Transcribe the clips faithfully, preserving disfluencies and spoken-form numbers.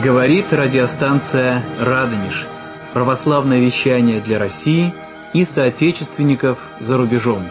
Говорит радиостанция «Радонеж». Православное вещание для России и соотечественников за рубежом.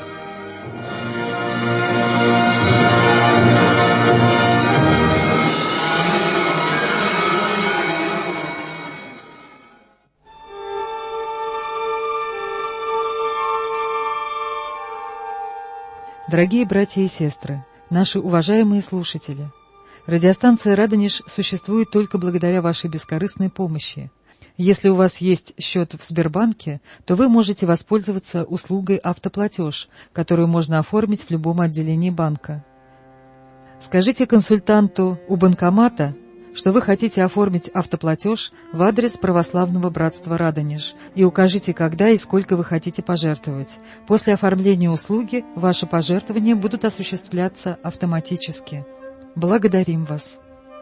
Дорогие братья и сестры, наши уважаемые слушатели, радиостанция «Радонеж» существует только благодаря вашей бескорыстной помощи. Если у вас есть счет в Сбербанке, то вы можете воспользоваться услугой «Автоплатеж», которую можно оформить в любом отделении банка. Скажите консультанту у банкомата, что вы хотите оформить автоплатеж в адрес Православного братства «Радонеж», и укажите, когда и сколько вы хотите пожертвовать. После оформления услуги ваши пожертвования будут осуществляться автоматически. Благодарим вас.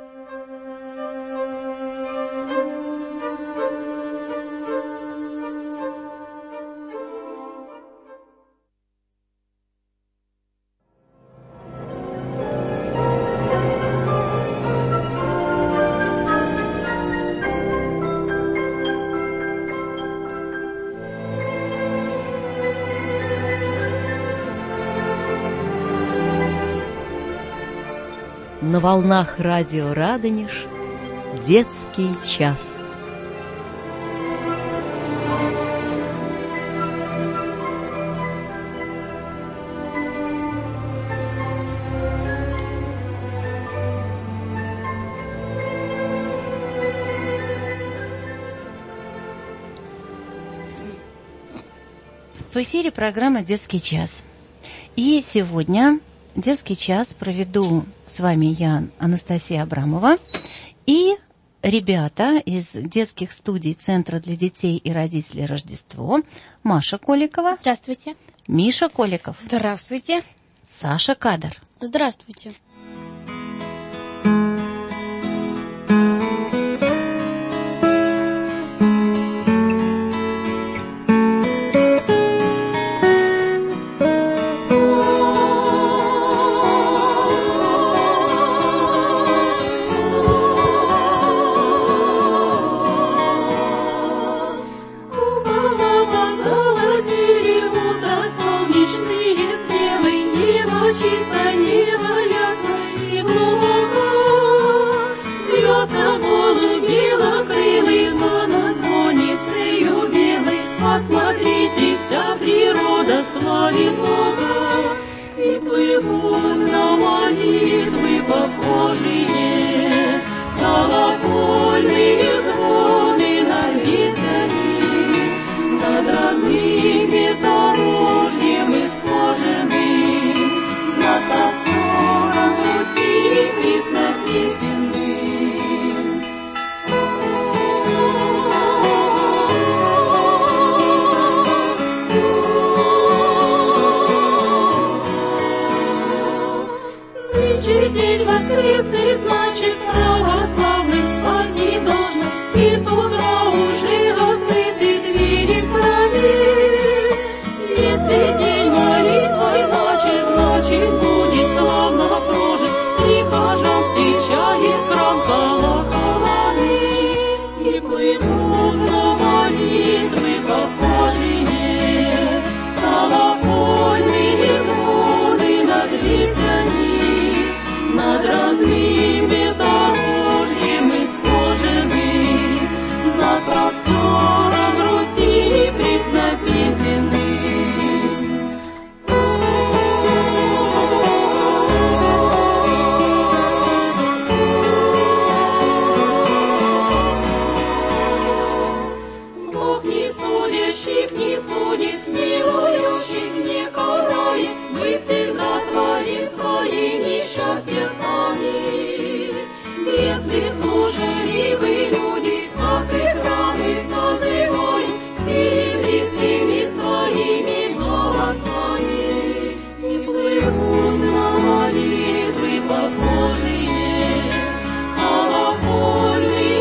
На волнах радио «Радонеж» детский час. В эфире программа «Детский час». И сегодня детский час проведу с вами я, Анастасия Абрамова, и ребята из детских студий Центра для детей и родителей «Рождество». Маша Коликова. Здравствуйте. Миша Коликов. Здравствуйте. Саша Кадр. Здравствуйте.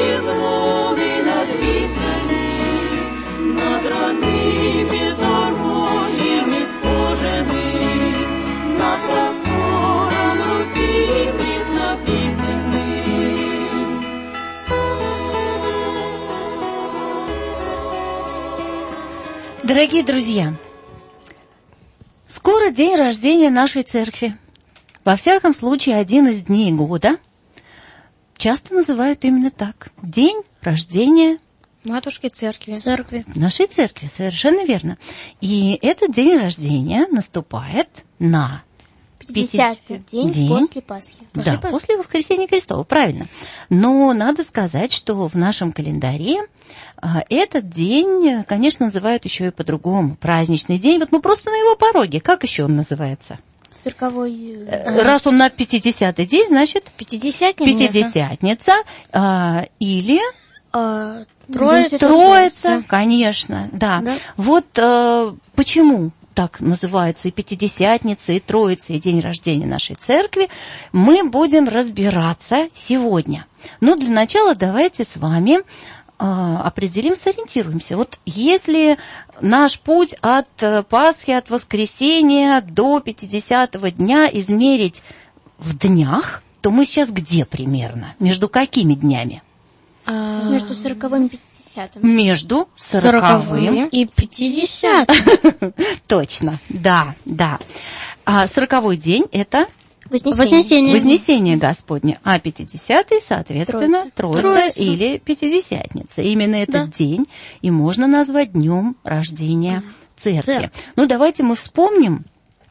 Над родными дорогами. Дорогие друзья, скоро день рождения нашей церкви. Во всяком случае, один из дней года часто называют именно так. День рождения Матушки церкви. Церкви. нашей церкви, совершенно верно. И этот день рождения наступает на пятидесятый день, день после Пасхи. Да, после, после воскресения Христова, правильно. Но надо сказать, что в нашем календаре а, этот день, конечно, называют еще и по-другому. Праздничный день. Вот мы просто на его пороге. Как еще он называется? Цирковой... Раз он на пятидесятый день, значит... Пятидесятница. Пятидесятница. А, или... А, Троица, Троица, конечно, да. да. Вот а, почему так называются и Пятидесятница, и Троица, и день рождения нашей церкви, мы будем разбираться сегодня. Но для начала давайте с вами а, определим, сориентируемся. Вот если наш путь от Пасхи, от воскресения до пятидесятого дня измерить в днях, то мы сейчас где примерно? Между какими днями? Между сороковым и пятидесятым. Между сороковым и пятидесятым. Точно, да, да. А сороковой день – это Вознесение. Вознесение Господне, а пятидесятый, соответственно, Троица, Троица. или Пятидесятница. Именно этот Да. день и можно назвать днем рождения церкви. Церковь. Ну, давайте мы вспомним,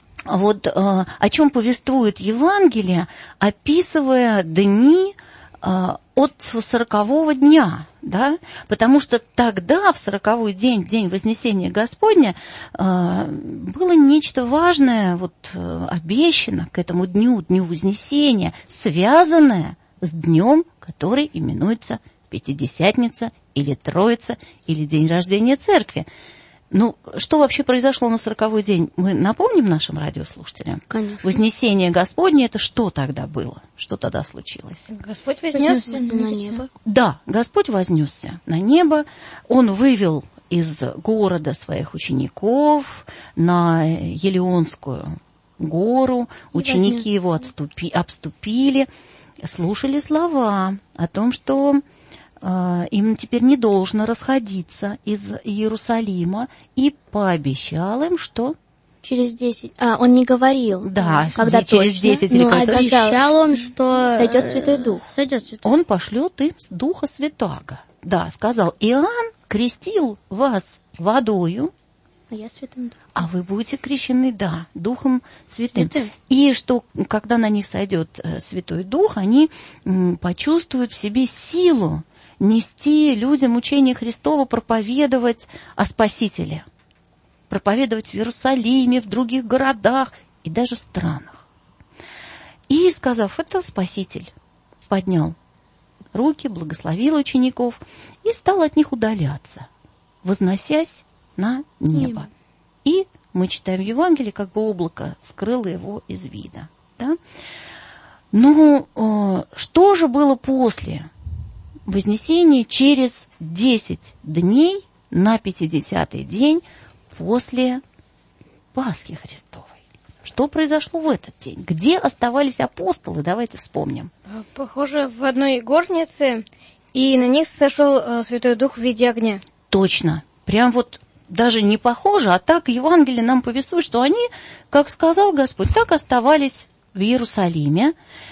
вот э, о чем повествует Евангелие, описывая дни э, от сорокового дня, да, потому что тогда, в сороковой день, день Вознесения Господня, э, было нечто важное, вот, э, обещано к этому дню, дню Вознесения, связанное с днем, который именуется Пятидесятница или Троица, или день рождения Церкви. Ну, что вообще произошло на сороковой день? Мы напомним нашим радиослушателям? Конечно. Вознесение Господне, это что тогда было? Что тогда случилось? Господь вознесся Вознесся на небо. Да, Господь вознесся на небо, Он вывел из города своих учеников на Елеонскую гору, ученики вознес. Его отступи, обступили, слушали слова о том, что э, им теперь не должно расходиться из Иерусалима, и пообещал им, что... Через десять. А, он не говорил. Да, когда через точно, десять или но как-то. обещал, Обещал он, что сойдет Святой Дух. Сойдет Святой Он пошлет им Духа Святаго. Да, сказал, Иоанн крестил вас водою, А я Святым Духом. а вы будете крещены, да, Духом Святым. Святым. И что, когда на них сойдет э, Святой Дух, они м, почувствуют в себе силу нести людям учение Христово, проповедовать о Спасителе, проповедовать в Иерусалиме, в других городах и даже странах. И, сказав это, Спаситель поднял руки, благословил учеников и стал от них удаляться, возносясь на небо. Небо. И мы читаем в Евангелии, как бы облако скрыло его из вида. Да? Ну, э, что же было после Вознесения через десять дней на пятидесятый день после Пасхи Христовой? Что произошло в этот день? Где оставались апостолы? Давайте вспомним. Похоже, в одной горнице, и на них сошел э, Святой Дух в виде огня. Точно. Прям вот даже не похоже, а так Евангелие нам повествует, что они, как сказал Господь, так оставались в Иерусалиме.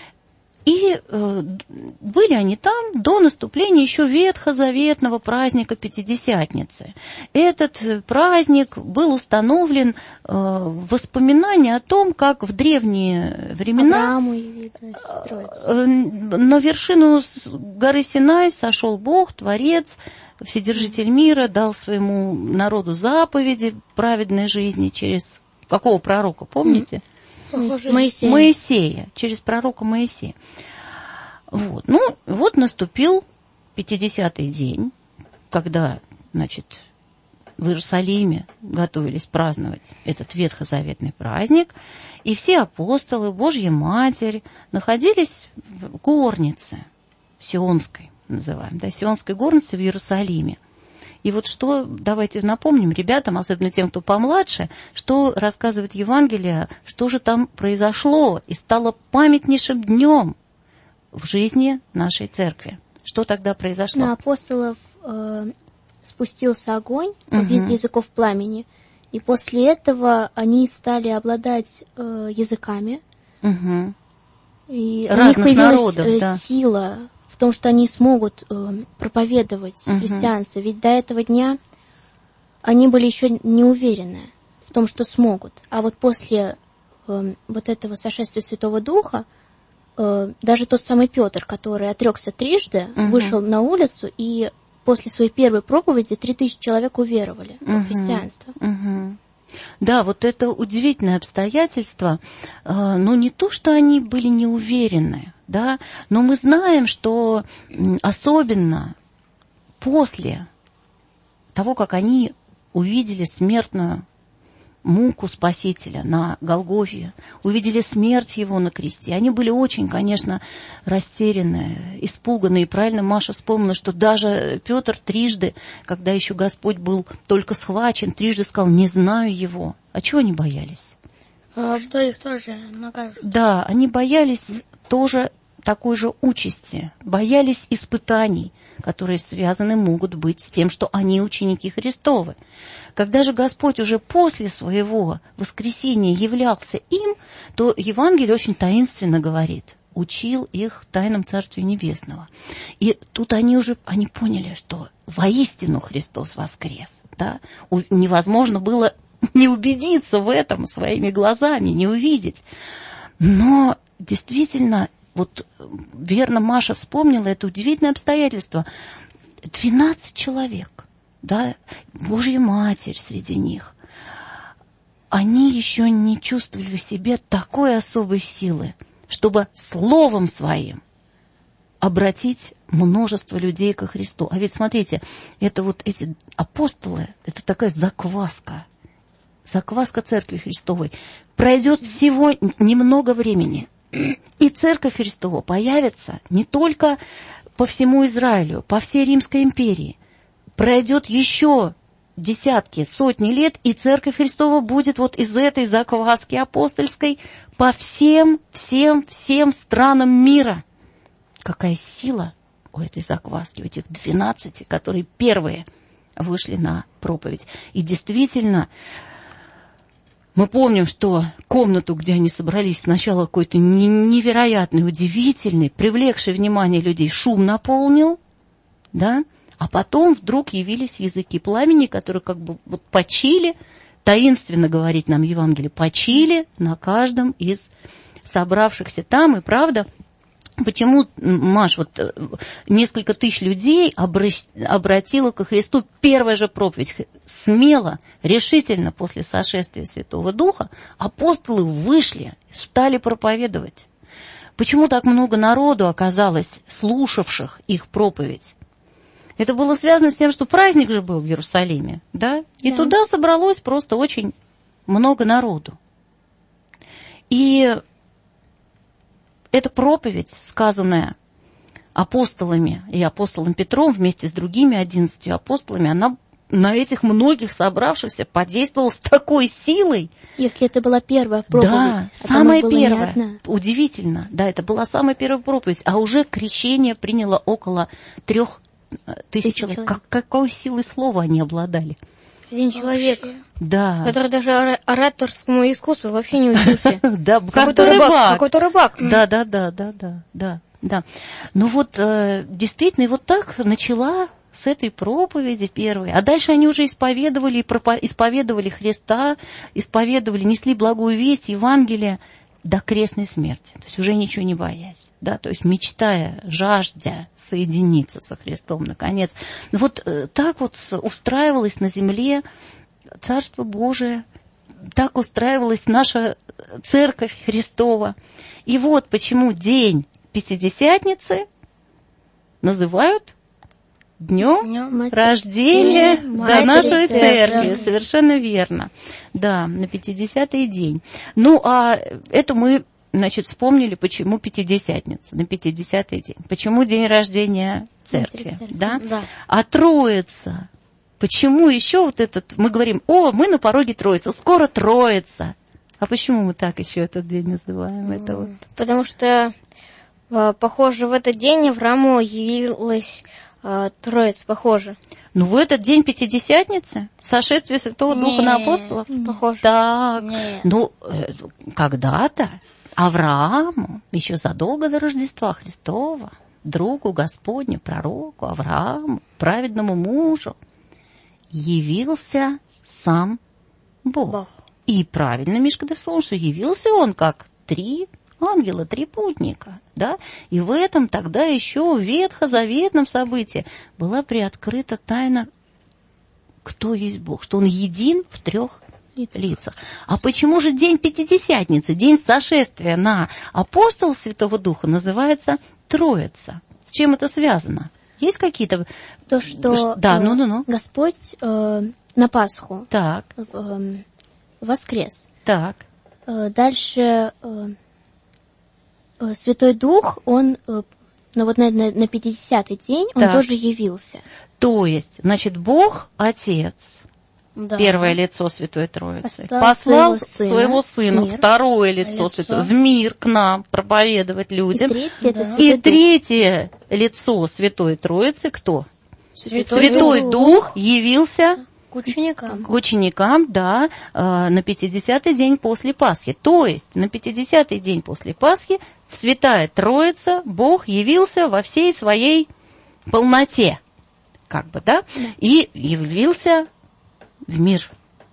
И э, были они там до наступления еще ветхозаветного праздника Пятидесятницы. Этот праздник был установлен э, в воспоминании о том, как в древние времена Аврааму явилась Троица. э, на вершину с- горы Синай сошел Бог, Творец, Вседержитель мира, дал своему народу заповеди праведной жизни через какого пророка, помните? Похоже, Моисей. Моисея, через пророка Моисея. Вот. Ну, вот наступил пятидесятый день, когда, значит, в Иерусалиме готовились праздновать этот ветхозаветный праздник, и все апостолы, Божья Матерь находились в горнице Сионской, называем, да, Сионской горнице в Иерусалиме. И вот что, давайте напомним ребятам, особенно тем, кто помладше, что рассказывает Евангелие, что же там произошло и стало памятнейшим днем в жизни нашей церкви. Что тогда произошло? На апостолов э, спустился огонь Мгм. без языков пламени, и после этого они стали обладать э, языками, Мгм. и у Разных них появилась народов, э, да. сила в том, что они смогут э, проповедовать Мгм. христианство. Ведь до этого дня они были еще не уверены в том, что смогут. А вот после э, вот этого сошествия Святого Духа, э, даже тот самый Петр, который отрекся трижды, Мгм. вышел на улицу, и после своей первой проповеди три тысячи человек уверовали Мгм. в христианство. Мгм. Да, вот это удивительное обстоятельство. Э, Ну, не то, что они были не уверены, да, но мы знаем, что м, особенно после того, как они увидели смертную муку Спасителя на Голгофе, увидели смерть Его на кресте. Они были очень, конечно, растеряны, испуганы. И правильно Маша вспомнила, что даже Петр трижды, когда еще Господь был только схвачен, трижды сказал: «Не знаю Его». А чего они боялись? Что их тоже накажут. Да, они боялись тоже такой же участи, боялись испытаний, которые связаны могут быть с тем, что они ученики Христовы. Когда же Господь уже после своего воскресения являлся им, то Евангелие очень таинственно говорит: учил их тайнам Царствия Небесного. И тут они уже они поняли, что воистину Христос воскрес. Да? У- Невозможно было не убедиться в этом своими глазами, не увидеть. Но действительно, вот верно Маша вспомнила это удивительное обстоятельство. двенадцать человек, да, Божья Матерь среди них. Они еще не чувствовали в себе такой особой силы, чтобы словом своим обратить множество людей ко Христу. А ведь смотрите, это вот эти апостолы, это такая закваска, закваска Церкви Христовой. Пройдет всего немного времени, и Церковь Христова появится не только по всему Израилю, по всей Римской империи. Пройдет еще десятки, сотни лет, и Церковь Христова будет вот из этой закваски апостольской по всем, всем, всем странам мира. Какая сила у этой закваски, у этих двенадцати, которые первые вышли на проповедь. И действительно, мы помним, что комнату, где они собрались, сначала какой-то невероятный, удивительный, привлекший внимание людей шум наполнил, да, а потом вдруг явились языки пламени, которые как бы вот почили, таинственно говорит нам Евангелие, почили на каждом из собравшихся там. И правда, почему, Маш, вот несколько тысяч людей обратило ко Христу первая же проповедь? Смело, решительно после сошествия Святого Духа апостолы вышли, стали проповедовать. Почему так много народу оказалось, слушавших их проповедь? Это было связано с тем, что праздник же был в Иерусалиме, да? И Да. туда собралось просто очень много народу. И эта проповедь, сказанная апостолами и апостолом Петром вместе с другими одиннадцатью апостолами, она на этих многих собравшихся подействовала с такой силой. Если это была первая проповедь, Да, а самая там их было не первая. одна. Удивительно. Да, это была самая первая проповедь. А уже крещение приняло около трех тысяч Тысяч человек. человек. Как, какой силой слова они обладали? Один человек, Да. который даже ора- ораторскому искусству вообще не учился. Да, Какой-то какой-то рыбак. рыбак. Какой-то рыбак. Да, да, да, да, да, да, да. Ну вот, э, действительно, и вот так начала с этой проповеди первой. А дальше они уже исповедовали, и пропо- исповедовали Христа, исповедовали, несли благую весть, Евангелие до крестной смерти. То есть уже ничего не боясь. Да? То есть мечтая, жаждя соединиться со Христом, наконец. Вот э, так вот устраивалось на земле Царство Божие, так устраивалась наша Церковь Христова. И вот почему день Пятидесятницы называют днем Днем рождения Матери до нашей Церкви. Церкви. Совершенно верно. Да, на пятидесятый день. Ну, а это мы, значит, вспомнили, почему Пятидесятница, на пятидесятый день. Почему день рождения Церкви, Матери Церкви. да? Да. А Троица, почему еще вот этот, мы говорим, о, мы на пороге Троицы, скоро Троица. А почему мы так еще этот день называем? Это вот. Потому что, э, похоже, в этот день Аврааму явилась э, Троицы похожи. Ну, в этот день Пятидесятницы, сошествие Святого Духа на апостолов? Похожи. Так, Нет. ну, э, когда-то Аврааму, еще задолго до Рождества Христова, другу Господню, пророку Аврааму, праведному мужу, явился сам Бог. Бог. И правильно Мишка дословно, что явился он как три ангела, три путника. Да? И в этом тогда еще в ветхозаветном событии была приоткрыта тайна, кто есть Бог, что Он един в трех лицах. лицах. А почему же день Пятидесятницы, день сошествия на апостола Святого Духа называется Троица? С чем это связано? Есть какие-то... То, что да, э, ну, ну, ну. Господь э, на Пасху Так. э, воскрес. Так. Э, дальше э, э, Святой Дух, он, э, ну вот на, на, на пятидесятый день, он Так. тоже явился. То есть, значит, Бог Отец, Да. первое лицо Святой Троицы, Послал послал своего сына своего Сына, в мир. второе лицо, Лицо. Святое, в мир к нам проповедовать И людям. третье это Да. Святой И Дух. третье лицо Святой Троицы кто? Святой, Святой Дух. Дух явился К ученикам. к ученикам, да, э, на пятидесятый день после Пасхи. То есть на пятидесятый день после Пасхи Святая Троица, Бог явился во всей своей полноте, как бы, да, и явился в мир.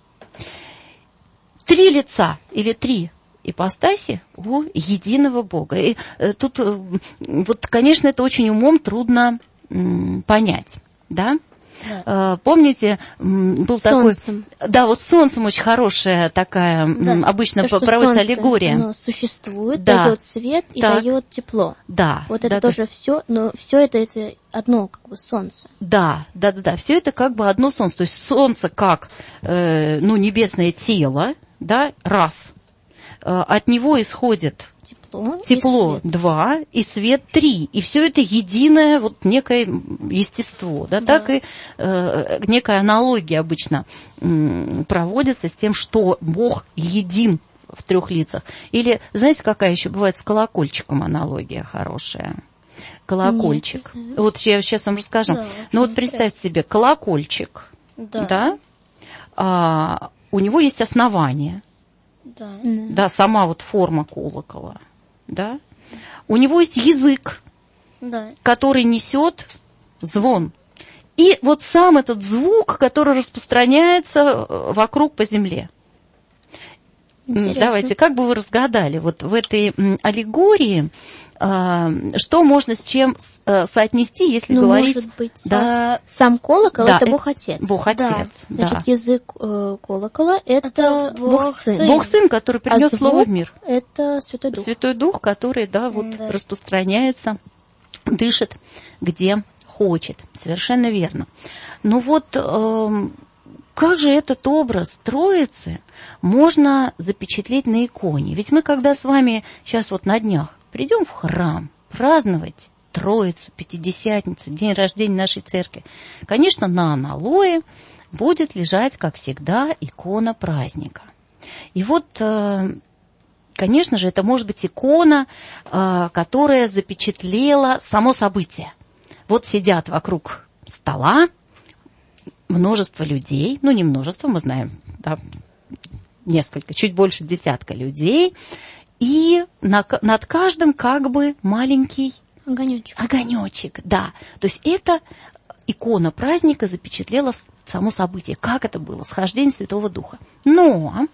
Три лица или три ипостаси у единого Бога. И э, тут, э, вот, конечно, это очень умом трудно м, понять, да? Да. Э, помните, м, был Солнцем. такой... Да, вот с солнцем очень хорошая такая, м, Да. обычно То, что проводится солнце, аллегория. оно существует, Да. дает свет и Так. дает тепло. Да. Вот да, это да. тоже все, но все это, это одно, как бы солнце. Да, да, да, да. Все это как бы одно солнце. То есть солнце как, э, ну, небесное тело, да, раз. Э, от него исходит Тепло, тепло и свет. два и свет три. И все это единое вот некое естество. Да, Да. так и э, некая аналогия обычно м, проводится с тем, что Бог един в трех лицах. Или, знаете, какая еще бывает с колокольчиком аналогия хорошая? Колокольчик. Нет, не знаю. Вот я сейчас вам расскажу. Да, Ну вот очень представьте себе, колокольчик, Да. да, а, у него есть основание, Да. да, сама вот форма колокола, да. У него есть язык, Да. который несет звон. И вот сам этот звук, который распространяется вокруг по земле. Интересно. Давайте, как бы вы разгадали вот в этой м, аллегории, а, что можно с чем с- а, соотнести, если Ну, говорить... может быть, да, сам колокол Да, это это Бог Отец. Бог Отец, да. Значит, язык э, колокола это, Это Бог Бог Сын. Сын. Бог Сын, который принес а Слово звук в мир. это Святой Дух. Святой Дух, который, да, вот Да. распространяется, дышит, где хочет. Совершенно верно. Ну вот, эм, как же этот образ Троицы можно запечатлеть на иконе? Ведь мы, когда с вами сейчас вот на днях придем в храм праздновать Троицу, Пятидесятницу, день рождения нашей церкви, конечно, на аналое будет лежать, как всегда, икона праздника. И вот... э, Конечно же, это может быть икона, э, которая запечатлела само событие. Вот сидят вокруг стола множество людей, ну не множество, мы знаем, да, несколько, чуть больше десятка людей, и на, над каждым как бы маленький Огонечек. огонечек, да. То есть это икона праздника запечатлела само событие, как это было, схождение Святого Духа. Но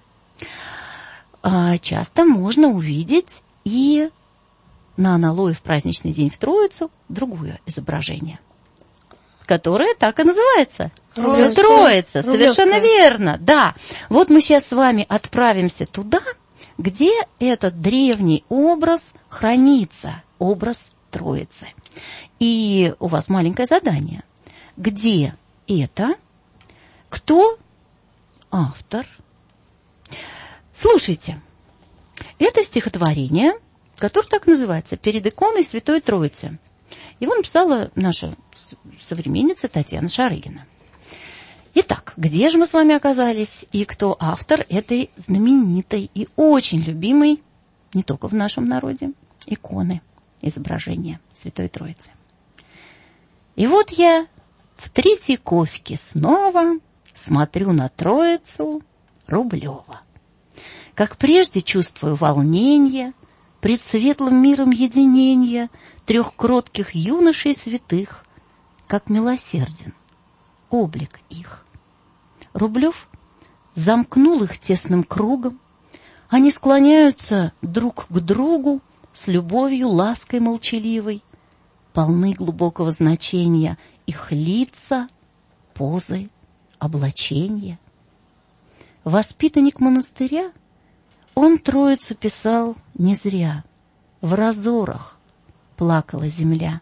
а, часто можно увидеть и на аналое в праздничный день в Троицу другое изображение, которое так и называется. Троица. Троица, совершенно Рублевская. верно, да. Вот мы сейчас с вами отправимся туда, где этот древний образ хранится, образ Троицы. И у вас маленькое задание. Где это? Кто автор? Слушайте, это стихотворение, которое так называется «Перед иконой Святой Троицы». Его написала наша современница Татьяна Шарыгина. Итак, где же мы с вами оказались и кто автор этой знаменитой и очень любимой, не только в нашем народе, иконы, изображения Святой Троицы? И вот я в Третьяковке снова смотрю на Троицу Рублева. Как прежде чувствую волнение пред светлым миром единения трех кротких юношей святых, как милосерден облик их. Рублев замкнул их тесным кругом, они склоняются друг к другу с любовью, лаской молчаливой, полны глубокого значения их лица, позы, облачения. Воспитанник монастыря, он Троицу писал не зря, в разорах плакала земля.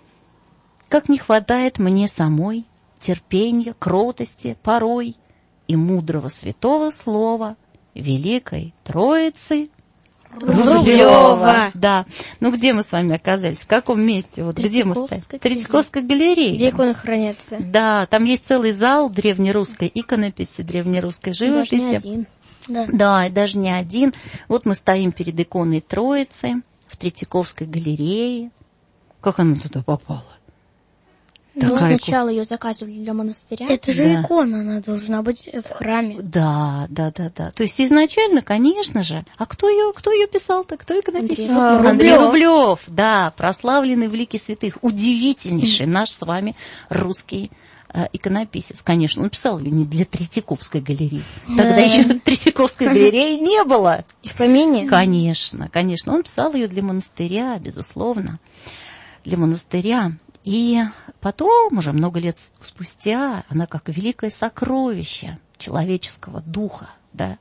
Как не хватает мне самой терпения, кротости порой и мудрого святого слова Великой Троицы Рублева. Да. Ну, где мы с вами оказались? В каком месте? Вот где мы стоим? Третьяковская галерея. Где иконы хранятся? Да, там есть целый зал древнерусской иконописи, древнерусской живописи. Даже не один. Да. Да, и даже не один. Вот мы стоим перед иконой Троицы в Третьяковской галерее. Как она туда попала? Ну, Такая сначала ее заказывали для монастыря. Это же Да. икона, она должна быть в храме. Да, да, да, да. То есть изначально, конечно же, а кто ее, кто ее писал-то, кто ее написал? Андрей Рублев. Андрей Рублев, да, прославленный в лике святых, удивительнейший наш с вами русский э, иконописец. Конечно, он писал ее не для Третьяковской галереи. Тогда еще Третьяковской галереи не было. И в помине? Конечно, конечно. Он писал ее для монастыря, безусловно, для монастыря. И потом, уже много лет спустя, она как великое сокровище человеческого духа, да,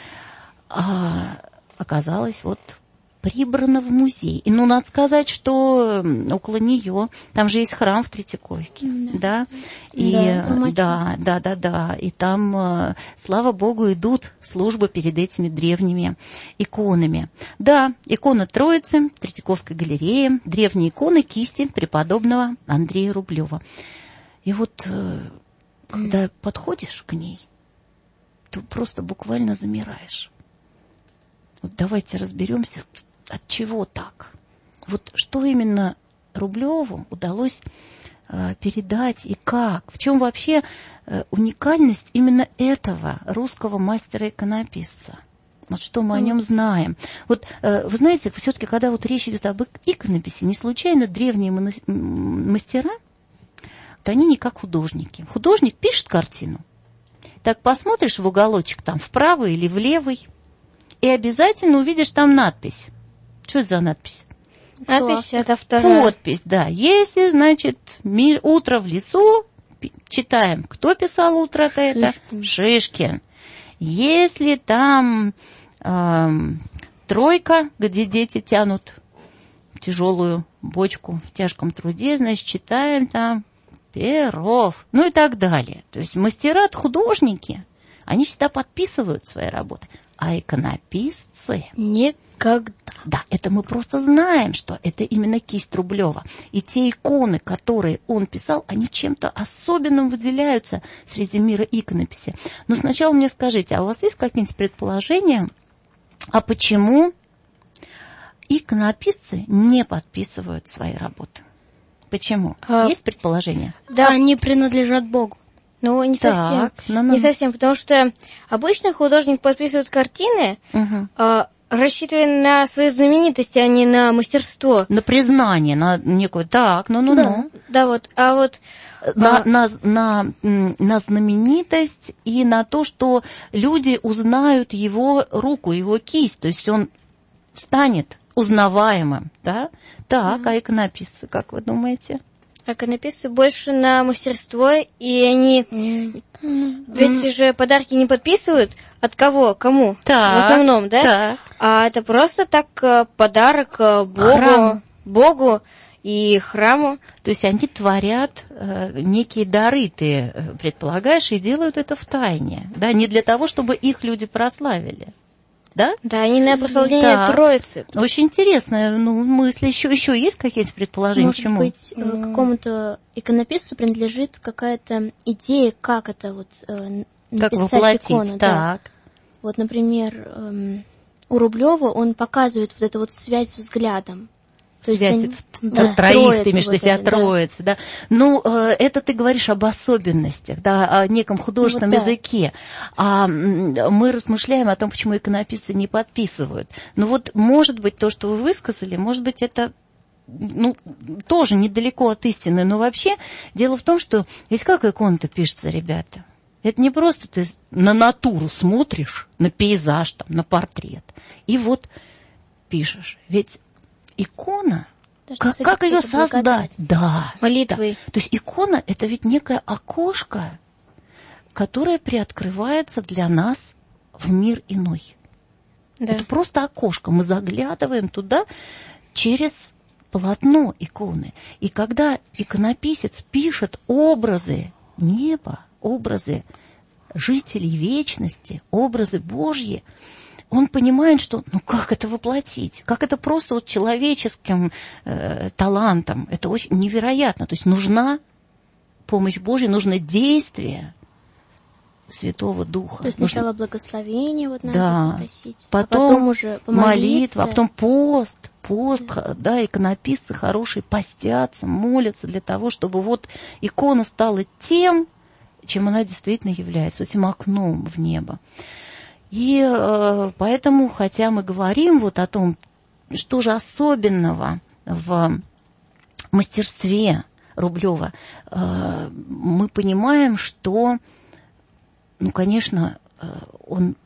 а, оказалась вот прибрана в музей. И, ну, надо сказать, что около нее, там же есть храм в Третьяковке, да, и, Да, да, да, да, да, и там, слава Богу, идут службы перед этими древними иконами. Да, икона Троицы, Третьяковской галереи, древние иконы кисти преподобного Андрея Рублева. И вот, когда подходишь к ней, ты просто буквально замираешь. Вот давайте разберемся, от чего так. Вот что именно Рублеву удалось э, передать и как? В чем вообще э, уникальность именно этого русского мастера-иконописца? Вот что мы о нем знаем. Вот э, вы знаете, все-таки, когда вот речь идет об иконописи, не случайно древние мастера, вот они не как художники. Художник пишет картину, так посмотришь в уголочек там в правый или в левый, и обязательно увидишь там надпись. Что это за надпись? Надпись это вторая. Подпись, да. Если, значит, мир, утро в лесу, читаем, кто писал утро-то это? Шишкин. Шишкин. Если там э, тройка, где дети тянут тяжелую бочку в тяжком труде, значит, читаем там Перов, ну и так далее. То есть мастера, художники, они всегда подписывают свои работы. А иконописцы... Никогда. Да, это мы просто знаем, что это именно кисть Рублева. И те иконы, которые он писал, они чем-то особенным выделяются среди мира иконописи. Но сначала мне скажите, а у вас есть какие-нибудь предположения, а почему иконописцы не подписывают свои работы? Почему? А... Есть предположение? Да, они принадлежат Богу. Ну, не Так, совсем. ну, ну. Не совсем, потому что обычно художник подписывает картины, Угу. а, рассчитывая на свою знаменитость, а не на мастерство. На признание, на некую... Так, ну-ну-ну. Да, да, вот. А вот... На, а, на, на, на знаменитость и на то, что люди узнают его руку, его кисть. То есть он станет узнаваемым, да? Так, mm-hmm. А иконописцы, как вы думаете? Иконописцы больше на мастерство, и они... Mm-hmm. Ведь же подарки не подписывают. От кого? Кому? Так, в основном, да? Так. А это просто так подарок Богу, Храму. Богу и храму. То есть они творят э, некие дары, ты предполагаешь, и делают это в тайне, да? Не для того, чтобы их люди прославили. Да? Да, они на прославление Так. Троицы. Очень интересная ну, мысль. Еще, еще есть какие-то предположения? Может Чему? быть, э, какому-то иконописцу принадлежит какая-то идея, как это вот э, Как написать воплотить? икону. Да. Так. Вот, например, эм, у Рублева он показывает вот эту вот связь взглядом. связь они, в, да, троих, троица ты имеешь в виду, вот себя это, троица, да. Ну, это ты говоришь об особенностях, да, о неком художественном вот, да. языке. А мы размышляем о том, почему иконописцы не подписывают. Ну вот, может быть, то, что вы высказали, может быть, это... ну, тоже недалеко от истины, но вообще дело в том, что ведь как икона-то пишется, ребята? Это не просто ты на натуру смотришь, на пейзаж, там, на портрет, и вот пишешь. Ведь икона, Даже как, как ее создать? Да. Молитвой. Да. То есть икона – это ведь некое окошко, которое приоткрывается для нас в мир иной. Да. Это просто окошко. Мы заглядываем туда через полотно иконы. И когда иконописец пишет образы неба, образы жителей вечности, образы Божьи, он понимает, что ну как это воплотить, как это просто вот человеческим э, талантом, это очень невероятно. То есть нужна помощь Божья, нужно действие Святого Духа. То есть нужно... сначала благословение вот надо да. попросить, потом, а потом уже помолиться. молитва, а потом пост, пост, да, да, иконописцы хорошие постятся, молятся для того, чтобы вот икона стала тем, чем она действительно является, этим окном в небо. И э, поэтому, хотя мы говорим вот о том, что же особенного в мастерстве Рублева, э, мы понимаем, что, ну, конечно, э, он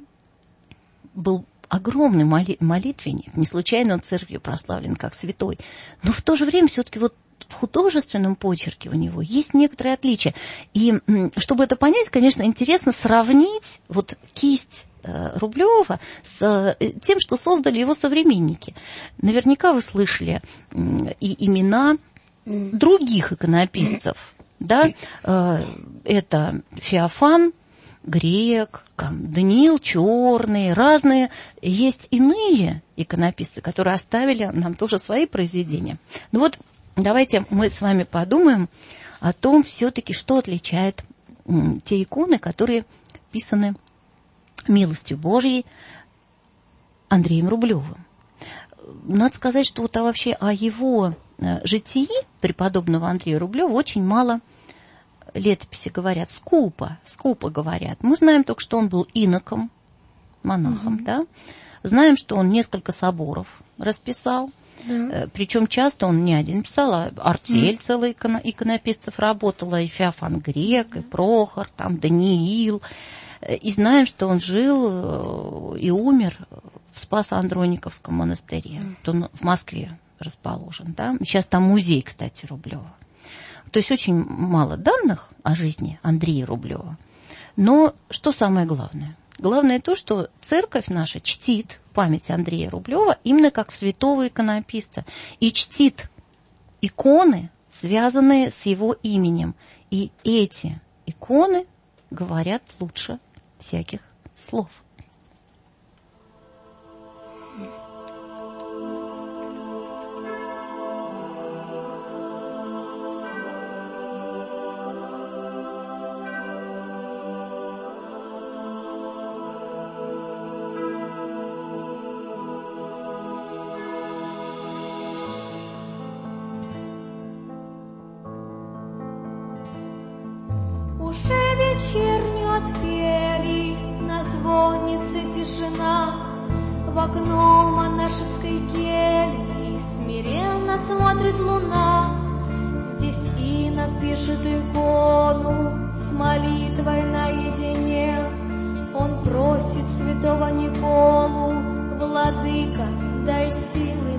был огромный моли- молитвенник, не случайно он церковью прославлен как святой, но в то же время все-таки вот в художественном почерке у него есть некоторые отличия. И чтобы это понять, конечно, интересно сравнить вот кисть Рублева с тем, что создали его современники. Наверняка вы слышали и имена других иконописцев. Да? Это Феофан, Грек, Даниил Черный, разные. Есть иные иконописцы, которые оставили нам тоже свои произведения. Ну вот давайте мы с вами подумаем о том, все-таки, что отличает м, те иконы, которые писаны милостью Божьей Андреем Рублевым. Надо сказать, что вот а вообще о его э, житии преподобного Андрея Рублева очень мало летописи говорят, скупо, скупо говорят. Мы знаем только, что он был иноком, монахом, mm-hmm. да. Знаем, что он несколько соборов расписал. Да. Причем часто он не один писал, а артель mm. целая иконо, иконописцев работала, и Феофан Грек, и Прохор, там Даниил. И знаем, что он жил и умер в Спасо-Андрониковском монастыре. Mm. Он в Москве расположен. Да? Сейчас там музей, кстати, Рублева. То есть очень мало данных о жизни Андрея Рублева. Но что самое главное? Главное то, что церковь наша чтит память Андрея Рублева именно как святого иконописца и чтит иконы, связанные с его именем. И эти иконы говорят лучше всяких слов. Уже вечернюю отпели, на звоннице тишина, в окно монашеской кельи смиренно смотрит луна. Здесь инок пишет икону с молитвой наедине. Он просит святого Николу: владыка, дай силы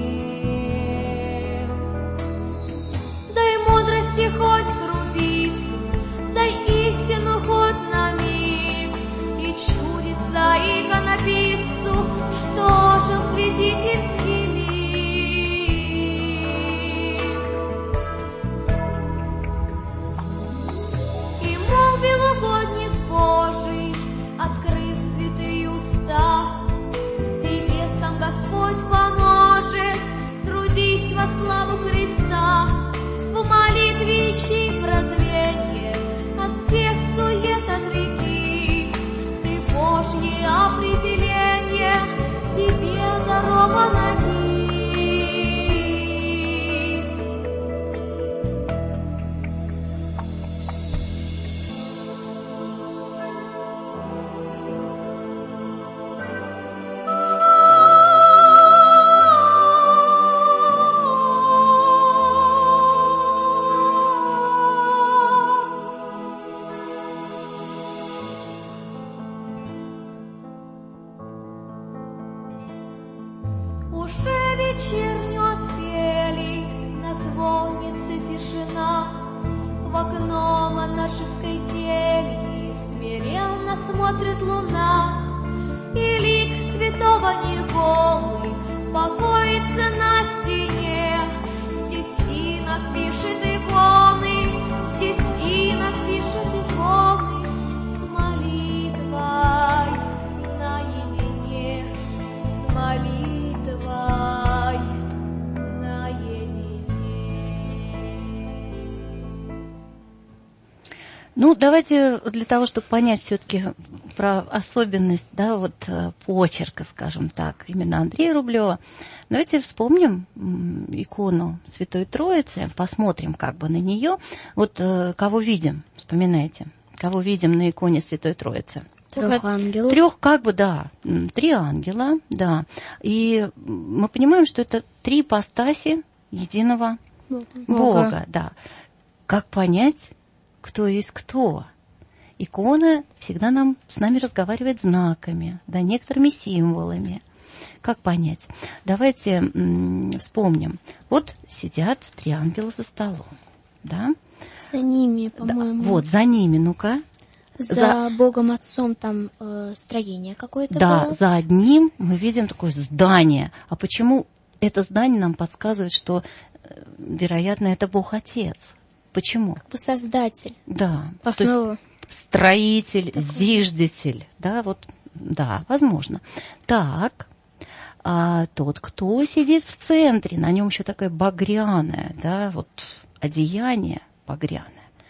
мне, дай мудрости хоть крупицу, дай истину хоть на миг. И чудится иконописцу, что жил святительский лик. И молвил угодник Божий, открыв святые уста: тебе сам Господь поможет, трудись во славу Христа. В молитве ищи прозрение, от всех сует отрекись. Ты Божье определение, тебе даровано мир. Уже вечерню отпели, на звоннице тишина. В окно монашеской кельи смиренно смотрит луна, и лик святого Николы покоится на стене. Здесь инок пишет иконы, здесь инок пишет иконы с молитвой наедине, с молитвой наедине. Ну, давайте для того, чтобы понять все-таки про особенность, да, вот почерка, скажем так, именно Андрея Рублева, давайте вспомним икону Святой Троицы, посмотрим как бы на нее. Вот кого видим, вспоминайте, кого видим на иконе Святой Троицы? Трех ангелов. Трех, как бы, да, три ангела, да. И мы понимаем, что это три ипостаси единого Бога, Бога, да. Как понять, кто есть кто? Икона всегда нам, с нами разговаривает знаками, да, некоторыми символами. Как понять? Давайте м- вспомним. Вот сидят три ангела за столом, да? За ними, по-моему. Да, вот, за ними, ну-ка. За, за Богом Отцом там э, строение какое-то Да, было. за одним мы видим такое здание. А почему это здание нам подсказывает, что, вероятно, это Бог Отец? Почему? Как бы создатель. Да. Основа. Строитель, зиждитель, да, вот, да, возможно. Так, а тот, кто сидит в центре, на нем еще такое багряное, да, вот одеяние багряное.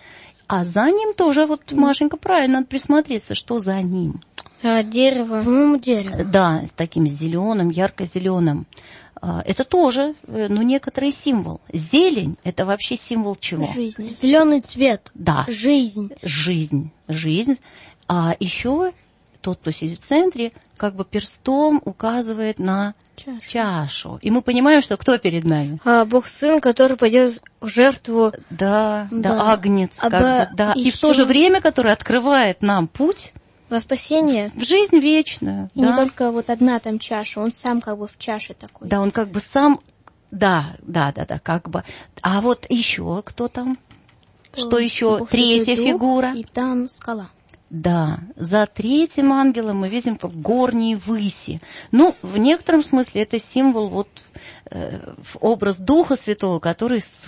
А за ним тоже, вот, Машенька, правильно, надо присмотреться, что за ним. А, дерево. По-моему, дерево. Да, с таким зеленым, ярко-зеленым. Это тоже, ну, некоторый символ. Зелень – это вообще символ чего? Жизнь. Зеленый цвет. Да. Жизнь. Жизнь. Жизнь. А еще тот, кто сидит в центре, как бы перстом указывает на чашу. чашу. И мы понимаем, что кто перед нами? А, Бог Сын, который пойдет в жертву. Да, да, да. агнец. А как бы, бы, да. И, и в то же время, который открывает нам путь Во спасение. в жизнь вечную. И да? не только вот одна там чаша, он сам как бы в чаше такой. Да, он как бы сам, да, да, да, да, как бы. А вот еще кто там? Что еще? Бог Третья Дух, фигура. И там скала. Да, за третьим ангелом мы видим как горние выси. Ну, в некотором смысле это символ, вот, э, образ Духа Святого, который с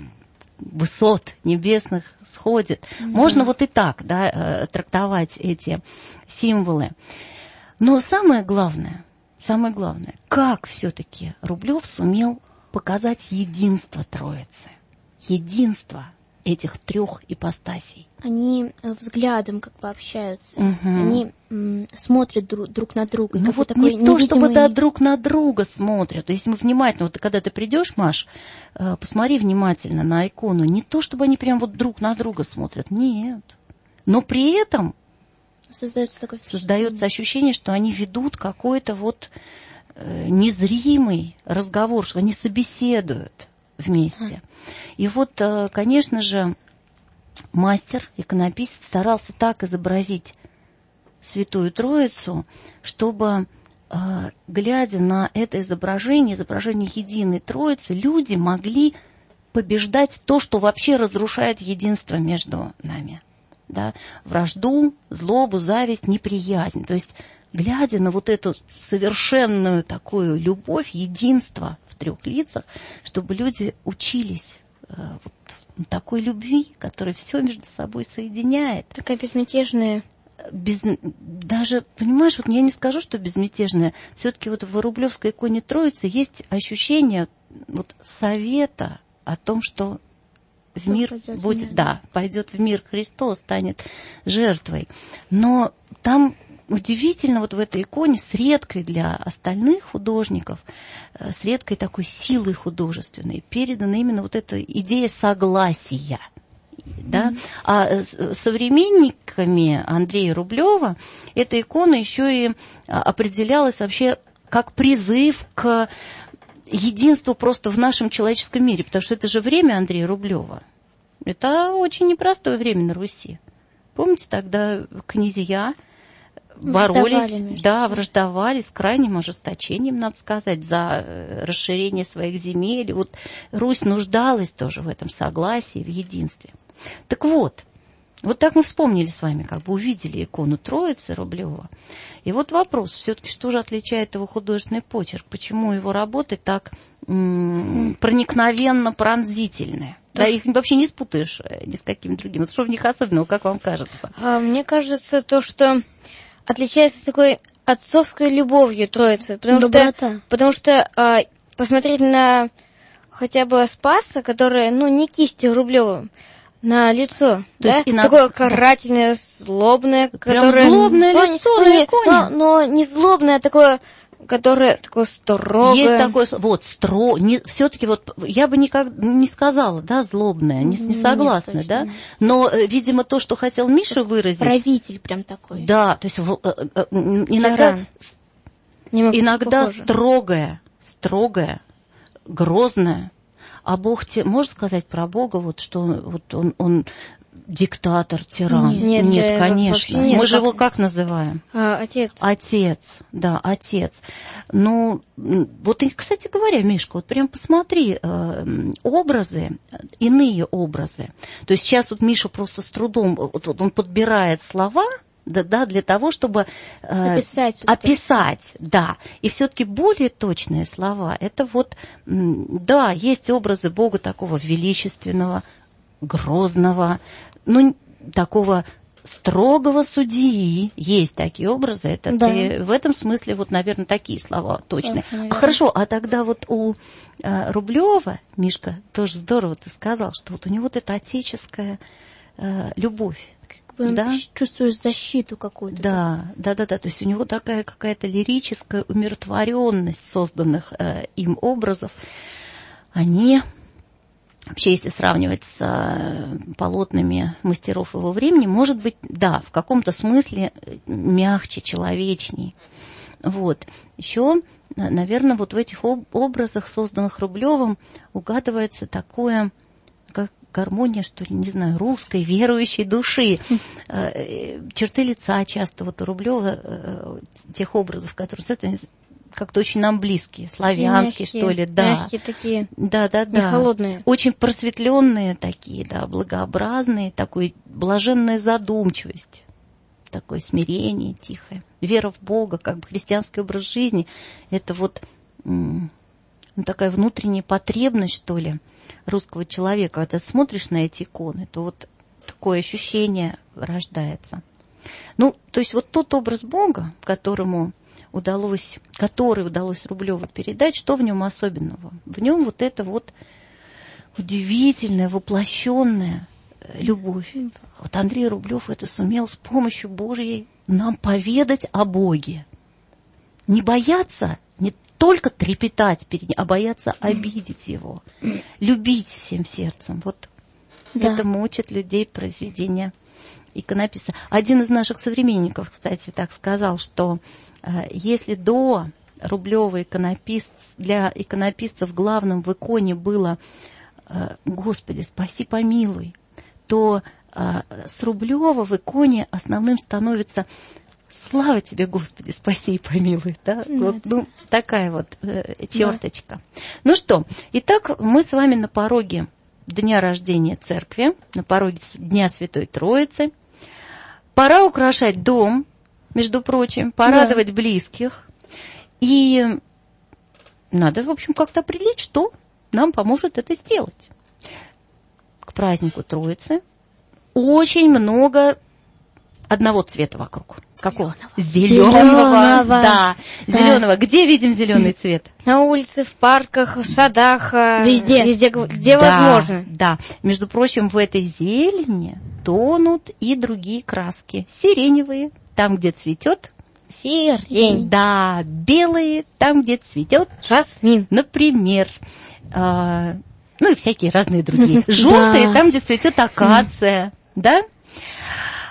высот небесных сходит. Mm-hmm. Можно вот и так, да, э, трактовать эти символы. Но самое главное, самое главное, как все-таки Рублев сумел показать единство Троицы, единство этих трех ипостасей. Они взглядом как бы общаются. Угу. Они м, смотрят друг, друг на друга. Ну вот такой не то, чтобы невидимый... да, друг на друга смотрят. Если мы внимательно, вот когда ты придешь, Маш, посмотри внимательно на икону, не то, чтобы они прям вот друг на друга смотрят, нет. Но при этом создается, такое создается ощущение, что они ведут какой-то вот незримый разговор, что они собеседуют вместе. И вот, конечно же, мастер, иконописец старался так изобразить Святую Троицу, чтобы, глядя на это изображение, изображение единой Троицы, люди могли побеждать то, что вообще разрушает единство между нами. Да? Вражду, злобу, зависть, неприязнь. То есть, глядя на вот эту совершенную такую любовь, единство в трех лицах, чтобы люди учились э, вот такой любви, которая все между собой соединяет. Такая безмятежная. Без, даже, понимаешь, вот я не скажу, что безмятежная. Все-таки вот в Рублевской иконе Троицы есть ощущение вот совета о том, что в мир пойдет будет, в мир, да, пойдет в мир Христос, станет жертвой. Но там удивительно вот в этой иконе с редкой для остальных художников, с редкой такой силой художественной передана именно вот эта идея согласия. Да? Mm-hmm. А современниками Андрея Рублева эта икона еще и определялась вообще как призыв к единству просто в нашем человеческом мире, потому что это же время Андрея Рублева. Это очень непростое время на Руси. Помните, тогда князья боролись, да, враждовали с крайним ожесточением, надо сказать, за расширение своих земель. И вот Русь нуждалась тоже в этом согласии, в единстве. Так вот, вот так мы вспомнили с вами, как бы увидели икону Троицы Рублева. И вот вопрос, все-таки, что же отличает его художественный почерк? Почему его работы так м- проникновенно пронзительные? Да, их вообще не спутаешь ни с каким другим. Что в них особенного, как вам кажется? А, мне кажется, то, что отличается такой отцовской любовью Троицы. Потому Доброта. что, потому что а, посмотреть на хотя бы Спаса, который, ну, не кистью Рублевым, на лицо, то да? Иногда... Такое карательное, злобное, прям которое... злобное ну, лицо ну, на иконе. Но, но не злобное, а такое, которое такое строгое. Есть такое, вот, стро... не... все-таки вот, я бы никак не сказала, да, злобное, не, не согласна, Нет, да, но, видимо, то, что хотел Миша выразить... Правитель прям такой. Да, то есть иногда, иногда строгое, строгое, грозное. А Бог, те, можно сказать про Бога, вот, что он, вот он, он диктатор, тиран? Нет, нет конечно. Нет, Мы как... же его как называем? А, отец. Отец, да, отец. Ну, вот, кстати говоря, Мишка, вот прям посмотри, э, образы, иные образы. То есть сейчас вот Миша просто с трудом, вот, вот он подбирает слова, Да, да, для того, чтобы э, описать, описать, да. И все-таки более точные слова, это вот, да, есть образы Бога такого величественного, грозного, ну, такого строгого судьи. Есть такие образы, это да. ты, в этом смысле, вот, наверное, такие слова точные. А, хорошо, а тогда вот у э, Рублева, Мишка, тоже здорово ты сказал, что вот у него вот эта отеческая э, любовь. Да? Чувствуешь защиту какую-то. Да, да, да, да. То есть у него такая какая-то лирическая умиротворенность созданных э, им образов. Они, вообще, если сравнивать с э, полотнами мастеров его времени, может быть, да, в каком-то смысле мягче, человечней. Вот. Еще, наверное, вот в этих об- образах, созданных Рублевым, угадывается такое, как гармония, что ли, не знаю, русской, верующей души. Черты лица часто вот у Рублева, тех образов, которые как-то очень нам близкие, славянские, мягкие, что ли, да. Мягкие такие, да, да, да. Не холодные. Очень просветленные такие, да, благообразные, такой блаженная задумчивость, такое смирение тихое, вера в Бога, как бы христианский образ жизни. Это вот ну, такая внутренняя потребность, что ли, русского человека. Когда смотришь на эти иконы, то вот такое ощущение рождается. Ну, то есть вот тот образ Бога, которому удалось, который удалось Рублеву передать, что в нем особенного? В нем вот это вот удивительная, воплощенная любовь. Вот Андрей Рублев это сумел с помощью Божьей нам поведать о Боге. Не бояться, не только трепетать перед ним, а бояться обидеть его, любить всем сердцем. Вот да. Этому учат людей произведения иконописа. Один из наших современников, кстати, так сказал, что э, если до Рублева иконописц, для иконописцев главным в иконе было э, «Господи, спаси, помилуй», то э, с Рублева в иконе основным становится «Слава тебе, Господи, спаси и помилуй». Да? Вот, ну, такая вот э, черточка. Да. Ну что, итак, мы с вами на пороге дня рождения церкви, на пороге Дня Святой Троицы. Пора украшать дом, между прочим, порадовать да. близких. И надо, в общем, как-то определить, что нам поможет это сделать. К празднику Троицы очень много одного цвета вокруг. Какого? Зеленого. Зеленого. Да. да. Зеленого. Где видим зеленый цвет? На улице, в парках, в садах. Везде. Везде, где да, возможно. Да. Между прочим, в этой зелени тонут и другие краски. Сиреневые, там, где цветет. Сирень. Да. Белые, там, где цветет. Жасмин. Например. А, ну и всякие разные другие. Желтые, там, где цветет акация. Да?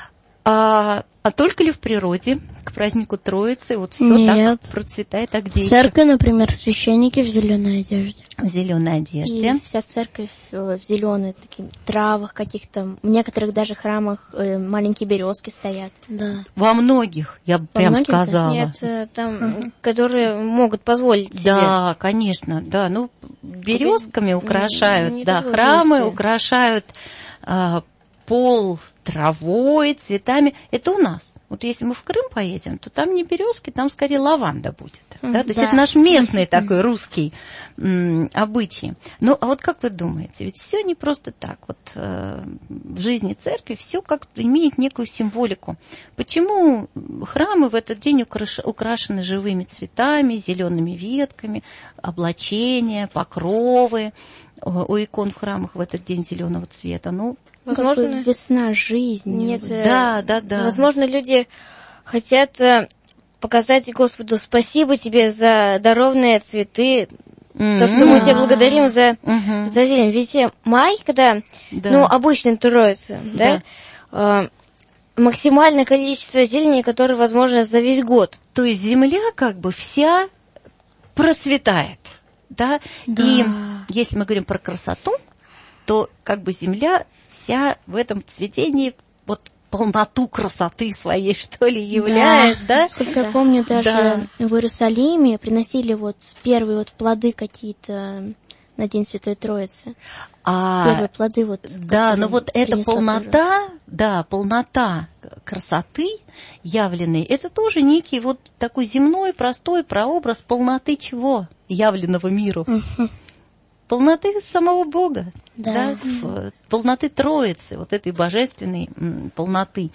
А, а только ли в природе к празднику Троицы вот все Нет. так процветает, так действует? В церкви, например, священники в зеленой одежде. В зеленой одежде. И вся церковь в зеленых таких травах каких-то. В некоторых даже храмах маленькие березки стоят. Да. Во многих, я бы прям многих, сказала. Нет, там, uh-huh. которые могут позволить себе. Да, конечно, да. Ну, березками украшают, не да, того храмы вместе. украшают а, пол травой, цветами. Это у нас. Вот если мы в Крым поедем, то там не березки, там скорее лаванда будет. Mm, да? То есть да. это наш местный такой русский м, обычай. Ну, а вот как вы думаете, ведь все не просто так. Вот э, в жизни церкви все как-то имеет некую символику. Почему храмы в этот день украш... украшены живыми цветами, зелеными ветками, облачения, покровы? У икон в храмах в этот день зеленого цвета. Ну, возможно, как бы весна жизни. Нет, да, да, да. Возможно, люди хотят показать Господу спасибо тебе за дарованные цветы, mm-hmm. то, что мы тебя благодарим за, mm-hmm. за зелень. Ведь май, когда, да. ну, обычно Троица, да, да э, максимальное количество зелени, которое возможно за весь год. То есть земля как бы вся процветает. Да? Да. И если мы говорим про красоту, то как бы земля вся в этом цветении вот полноту красоты своей, что ли, являет, да? да? Сколько да. я помню, даже да. в Иерусалиме приносили вот первые вот плоды какие-то на День Святой Троицы. А, первые плоды вот. Да, но вот эта полнота, тоже. да, полнота красоты явленной, это тоже некий вот такой земной, простой прообраз полноты чего? Явленного миру. Uh-huh. Полноты самого Бога, да. Да, в, полноты Троицы, вот этой божественной м, полноты.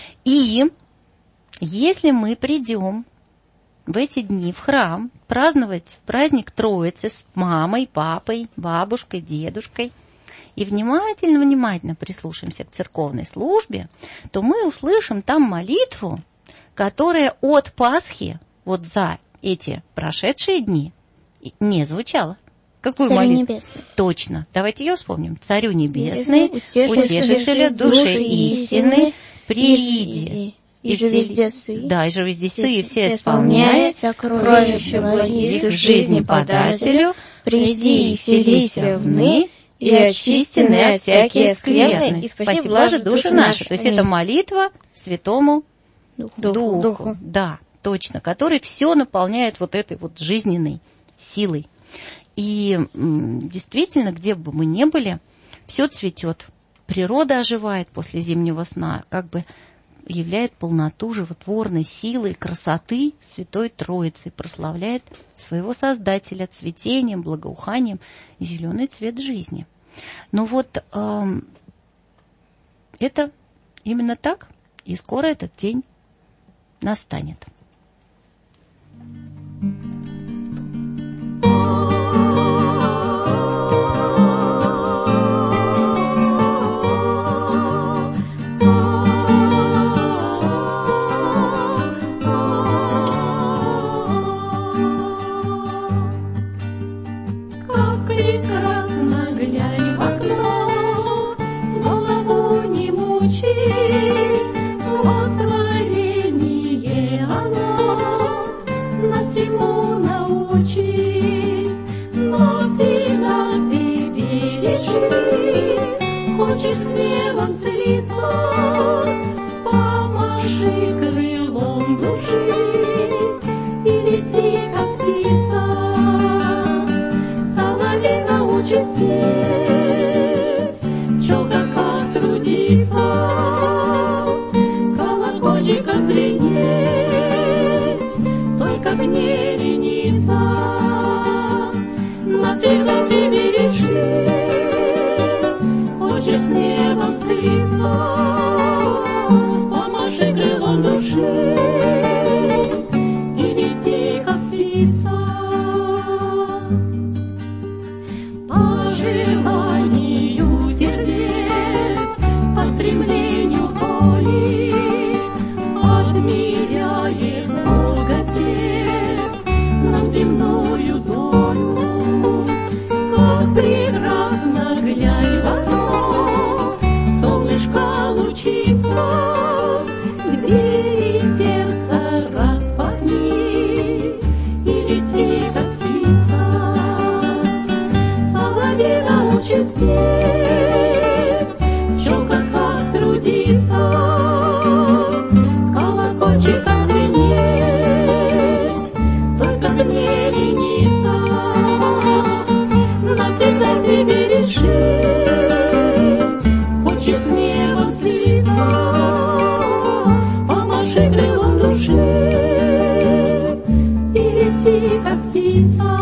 И если мы придем в эти дни в храм праздновать праздник Троицы с мамой, папой, бабушкой, дедушкой, и внимательно-внимательно прислушаемся к церковной службе, то мы услышим там молитву, которая от Пасхи, вот за эти прошедшие дни, не звучала. Какую Царю молитву? Небесный. Точно. Давайте ее вспомним. Царю Небесный, утешителю души истины, прииди. И же везде сы. Да, и же везде сы, и все исполняет, сокровища благих, жизни подателю, приди и селися вны, и очистены от всякие скверны, и спаси блажи души наши. То есть это молитва Святому Духу. Духу. Духу. Да, точно, который все наполняет вот этой вот жизненной силой. И м, действительно, где бы мы ни были, все цветет. Природа оживает после зимнего сна, как бы являет полноту животворной силы, красоты Святой Троицы, прославляет своего Создателя цветением, благоуханием, зеленый цвет жизни. Но вот э, это именно так, и скоро этот день настанет. Хочешь с небом слиться, помаши крылом души и лети, как птица. Соловей научит петь, пчелка как трудиться, колокольчиком звенеть, только мне лениться. Навсегда тебе решить. Хочешь с небом слиться, помаши крылом души и лети, как птица. По желанию сердец, по стремлению воли отмеряет Бог Отец нам земную долю. Как прекрасно глянь в окно, солнышко лучится, ты крылом души и лети, как птица.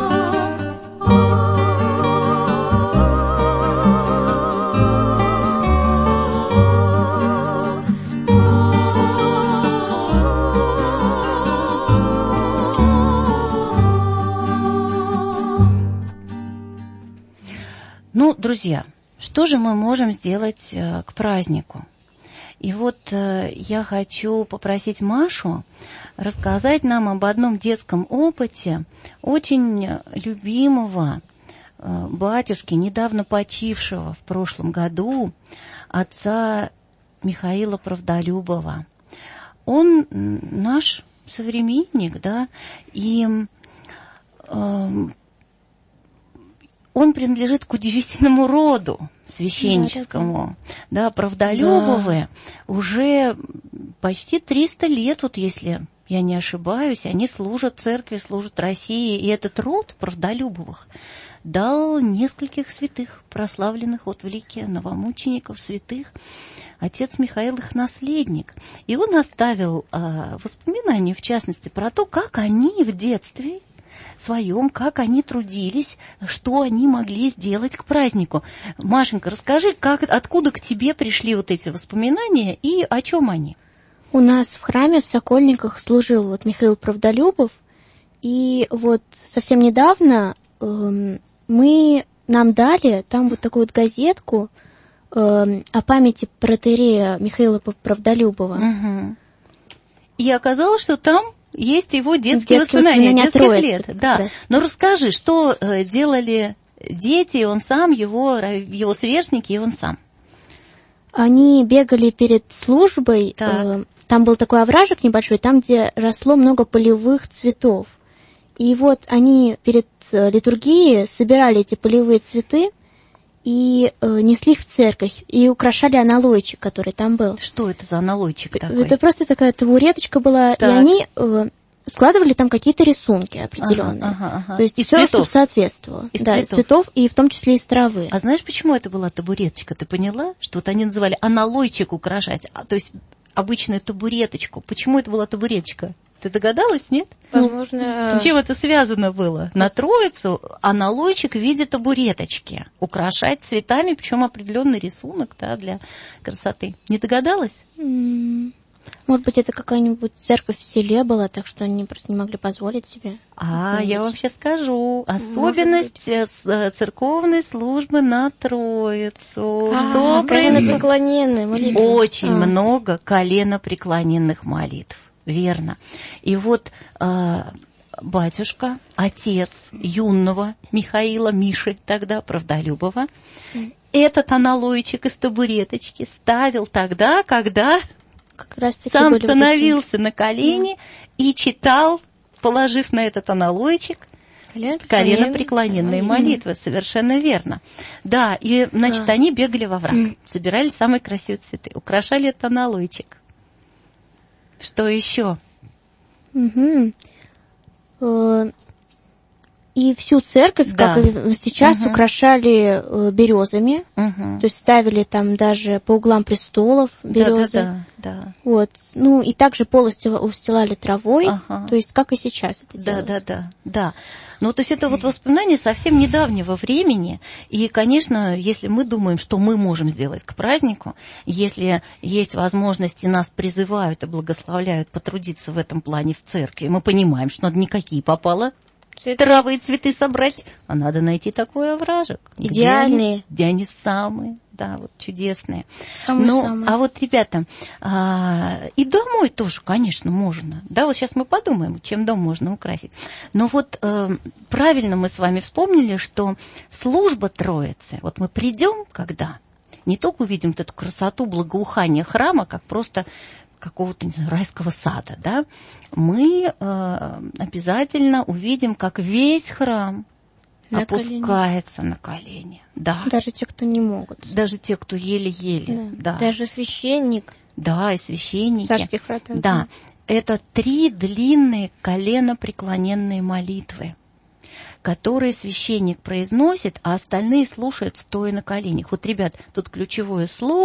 Ну, друзья, что же мы можем сделать э, к празднику? И вот э, я хочу попросить Машу рассказать нам об одном детском опыте очень любимого э, батюшки, недавно почившего в прошлом году, отца Михаила Правдолюбова. Он наш современник, да, и э, он принадлежит к удивительному роду священническому. Да, да, Правдолюбовы да. уже почти триста лет, вот если я не ошибаюсь, они служат церкви, служат России. И этот род Правдолюбовых дал нескольких святых, прославленных вот в лике новомучеников, святых. Отец Михаил их наследник. И он оставил э, воспоминания, в частности, про то, как они в детстве своем, как они трудились, что они могли сделать к празднику. Машенька, расскажи, как, откуда к тебе пришли вот эти воспоминания и о чем они? У нас в храме в Сокольниках служил вот Михаил Правдолюбов, и вот совсем недавно э, мы, нам дали там вот такую вот газетку э, о памяти протоиерея Михаила Правдолюбова. Угу. И оказалось, что там есть его детские, детские воспоминания, детских лет. Да. Раз. Но расскажи, что э, делали дети, он сам, его, его сверстники и он сам? Они бегали перед службой. Э, там был такой овражек небольшой, там, где росло много полевых цветов. И вот они перед э, литургией собирали эти полевые цветы и э, несли их в церковь, и украшали аналойчик, который там был. Что это за аналойчик такой? Это просто такая табуреточка была, так. и они э, складывали там какие-то рисунки определенные. Ага, ага, ага. То есть из все, цветов. Что соответствовало. Из да, цветов. из цветов, и в том числе из травы. А знаешь, почему это была табуреточка? Ты поняла? Что вот они называли аналойчик украшать, а, то есть обычную табуреточку. Почему это была табуреточка? Ты догадалась, нет? Возможно. С чем это связано было? На Троицу аналойчик в виде табуреточки. Украшать цветами, причем определенный рисунок, да, для красоты. Не догадалась? Может быть, это какая-нибудь церковь в селе была, так что они просто не могли позволить себе. А, я вам сейчас скажу. Особенность церковной службы на Троицу. А, что коленопреклоненные молитвы. Очень а. много коленопреклоненных молитв. Верно. И вот э, батюшка, отец юного Михаила, Миши тогда, Правдолюбова, mm. этот аналойчик из табуреточки ставил тогда, когда как раз сам становился на колени mm. и читал, положив на этот аналойчик, коленопреклоненные mm. молитвы. Совершенно верно. Да, и, значит, да. они бегали во враг, mm. собирали самые красивые цветы, украшали этот аналойчик. Что еще? Угу. И всю церковь, да. как и сейчас, угу. украшали березами, угу. то есть ставили там даже по углам престолов березы. Да, да, да. Вот. Ну и также полностью устилали травой, ага. то есть как и сейчас это да, делают. Да, да, да, да. Ну, то есть это вот воспоминания совсем недавнего времени. И, конечно, если мы думаем, что мы можем сделать к празднику, если есть возможность и нас призывают и благословляют потрудиться в этом плане в церкви, мы понимаем, что надо никакие попало цветы. Травы и цветы собрать, а надо найти такой овражек. Идеальные. Где они, где они самые, да, вот чудесные. Самые, ну, самые. А вот, ребята, а, и домой тоже, конечно, можно. Да, вот сейчас мы подумаем, чем дом можно украсить. Но вот а, правильно мы с вами вспомнили, что служба Троицы, вот мы придем, когда не только увидим вот эту красоту, благоухание храма, как просто какого-то райского сада, да, мы э, обязательно увидим, как весь храм на опускается колени. на колени. Да. Даже те, кто не могут. Даже те, кто еле-еле. Да. Да. Даже священник. Да, и священники. Царских вратах. Да. Это три длинные коленопреклоненные молитвы, которые священник произносит, а остальные слушают, стоя на коленях. Вот, ребят, тут ключевое слово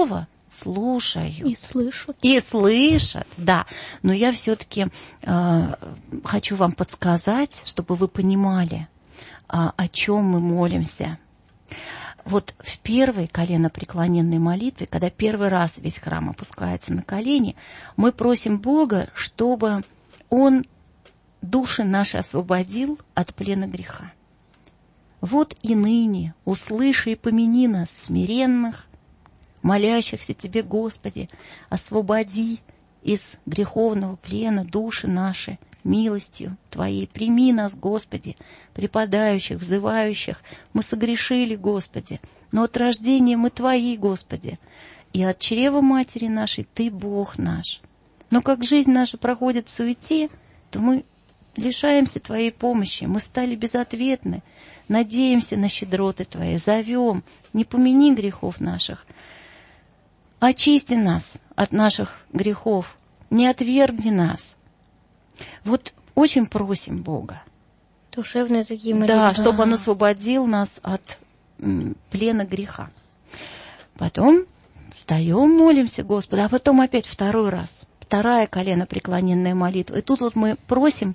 слушают. И слышат. И слышат, да. Но я все-таки э, хочу вам подсказать, чтобы вы понимали, э, о чем мы молимся. Вот в первой коленопреклоненной молитве, когда первый раз весь храм опускается на колени, мы просим Бога, чтобы Он души наши освободил от плена греха. Вот и ныне услыши и помяни нас, смиренных, молящихся Тебе, Господи, освободи из греховного плена души наши милостью Твоей. Прими нас, Господи, припадающих, взывающих. Мы согрешили, Господи, но от рождения мы Твои, Господи, и от чрева матери нашей Ты Бог наш. Но как жизнь наша проходит в суете, то мы лишаемся Твоей помощи, мы стали безответны, надеемся на щедроты Твои, зовем, не помяни грехов наших, очисти нас от наших грехов, не отвергни нас. Вот очень просим Бога. Душевные такие молитвы. Да, чтобы Он освободил нас от м, плена греха. Потом встаем, молимся Господу, а потом опять второй раз. Вторая коленопреклоненная молитва. И тут вот мы просим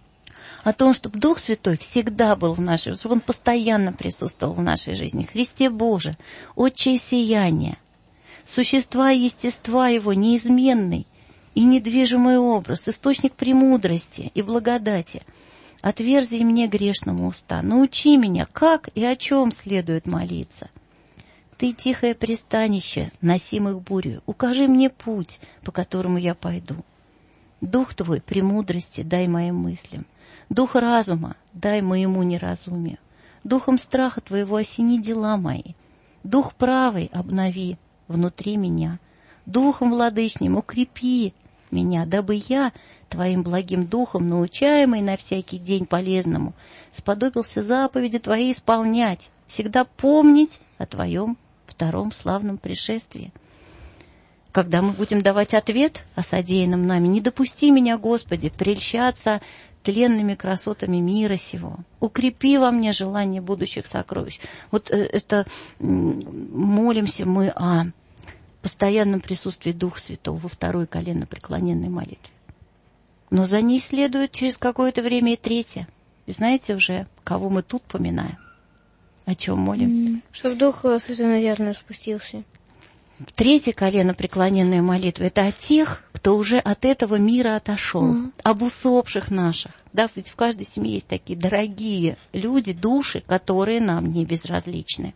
о том, чтобы Дух Святой всегда был в нашей, чтобы Он постоянно присутствовал в нашей жизни. Христе Боже, Отче сияние, существа и естества Его неизменный и недвижимый образ, источник премудрости и благодати. Отверзи мне грешному уста, научи меня, как и о чем следует молиться. Ты тихое пристанище, носимых бурью, укажи мне путь, по которому я пойду. Дух Твой премудрости дай моим мыслям, дух разума дай моему неразумию, духом страха Твоего осени дела мои, дух правый обнови внутри меня, духом владычним укрепи меня, дабы я, Твоим благим духом, научаемый на всякий день полезному, сподобился заповеди Твои исполнять, всегда помнить о Твоем втором славном пришествии. Когда мы будем давать ответ о содеянном нами, не допусти меня, Господи, прельщаться тленными красотами мира сего. Укрепи во мне желание будущих сокровищ. Вот это молимся мы о постоянном присутствии Духа Святого во второй коленопреклоненной молитве. Но за ней следует через какое-то время и третья. И знаете уже, кого мы тут поминаем? О чем молимся? Mm. Чтобы Дух Святой, наверное, спустился. Третья коленопреклоненная молитва — это о тех, кто уже от этого мира отошел, mm. об усопших наших. Да, ведь в каждой семье есть такие дорогие люди, души, которые нам не безразличны.